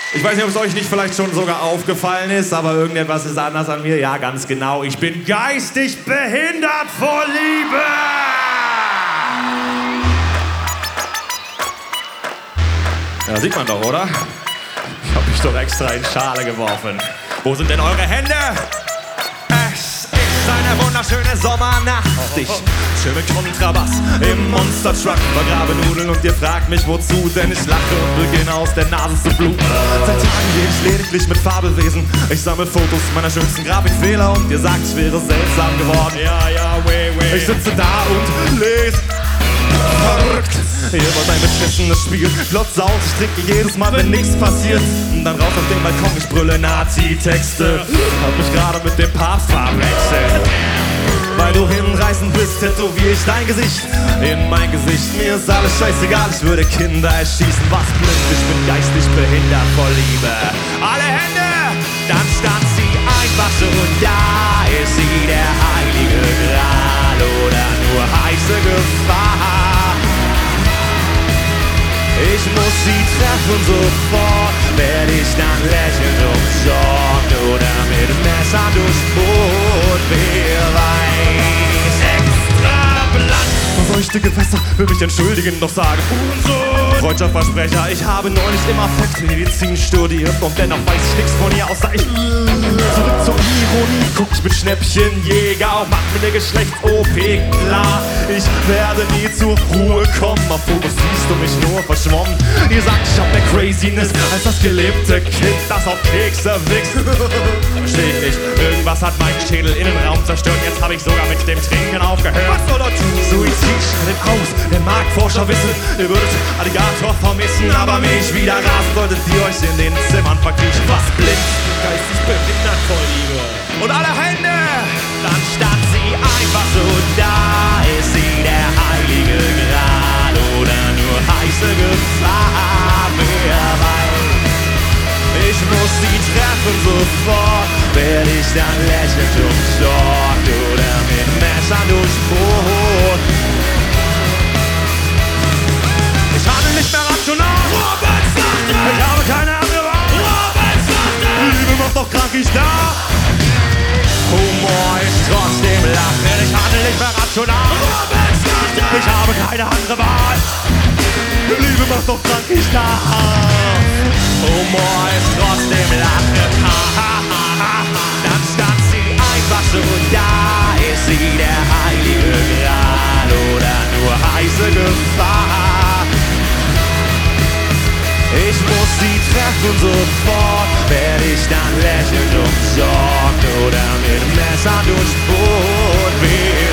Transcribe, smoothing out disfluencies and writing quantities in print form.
Ich weiß nicht, ob es euch nicht vielleicht schon sogar aufgefallen ist, aber irgendetwas ist anders an mir. Ja, ganz genau. Ich bin geistig behindert vor Liebe! Ja, sieht man doch, oder? Ich hab mich doch extra in Schale geworfen. Wo sind denn eure Hände? Es ist eine wunderschöne Sommernacht. Ich chill mit Kontrabass im Monster-Truck, vergrabe Nudeln und ihr fragt mich wozu, denn ich lache und beginne aus der Nase zu bluten. Seit Tagen gehe ich lediglich mit Fabelwesen. Ich sammle Fotos meiner schönsten Grafikfehler und ihr sagt, ich wäre seltsam geworden. Ja, weh. Ich sitze da und lese. Verrückt, ihr wollt ein beschissenes Spiel. Glotz aus, ich trinke jedes Mal, wenn nichts passiert. Und dann raus auf den Balkon, ich brülle Nazi-Texte. Hab mich gerade mit dem Papst verwechselt. Weil du hinreißend bist, tätowier ich dein Gesicht in mein Gesicht. Mir ist alles scheißegal, ich würde Kinder erschießen. Was blind, ich bin geistig behindert vor Liebe. Alle Hände, dann stand sie einfach so. Und da ist sie, der heilige Gral oder nur heiße Gefahr. Ich muss sie treffen, sofort werd ich dann lächelnd umsorgt oder mit Messer durchbohrt, wer weiß. Extra blank. Verseuchte Gewässer, will mich entschuldigen, doch sage Freudscher Versprecher, ich habe neulich im Affekt Medizin studiert und dennoch weiß ich nichts von ihr außer ich. Zurück zur Ironie, guck ich mit Schnäppchenjäger und mach mir ne Geschlechts-OP klar. Ich werde nie zur Ruhe kommen, auf Fotos siehst du mich nur verschwommen. Ihr sagt, ich hab mehr Craziness als das gelebte Kind, das auf Kekse wächst. Versteh ich nicht, irgendwas hat meinen Schädel-Innenraum zerstört, jetzt hab ich sogar mit dem Trinken aufgehört. Was soll er tun? Suizid schreitet aus, der Marktforscher wissen, ihr würdet Alligator vermissen, aber mich wieder rasen solltet ihr euch in den Zimmern verkriechen. Was blind, geistig behindert vor Liebe. Und alle Hände, dann stand sie einfach so, da ist sie, der heilige Gral oder nur heiße Gefahr, wer weiß. Ich muss sie treffen, sofort werd ich dann lächelnd umsorgt oder mit Messern durchbohrt. Ich handle nicht mehr rational. Ich habe keine andere Wahl. Liebe macht doch krank, ich da. Humor ist trotzdem Lachen. Ich handle nicht mehr rational. Ich habe keine andere Wahl. Liebe macht doch krank, ich da. Humor ist trotzdem Lachen. Dann stand sie einfach so, da ist sie, der heilige Gral oder nur heiße Gefahr. Ich muss sie treffen, sofort werd ich dann lächelnd umsorgt oder mit Messer durchbohrt.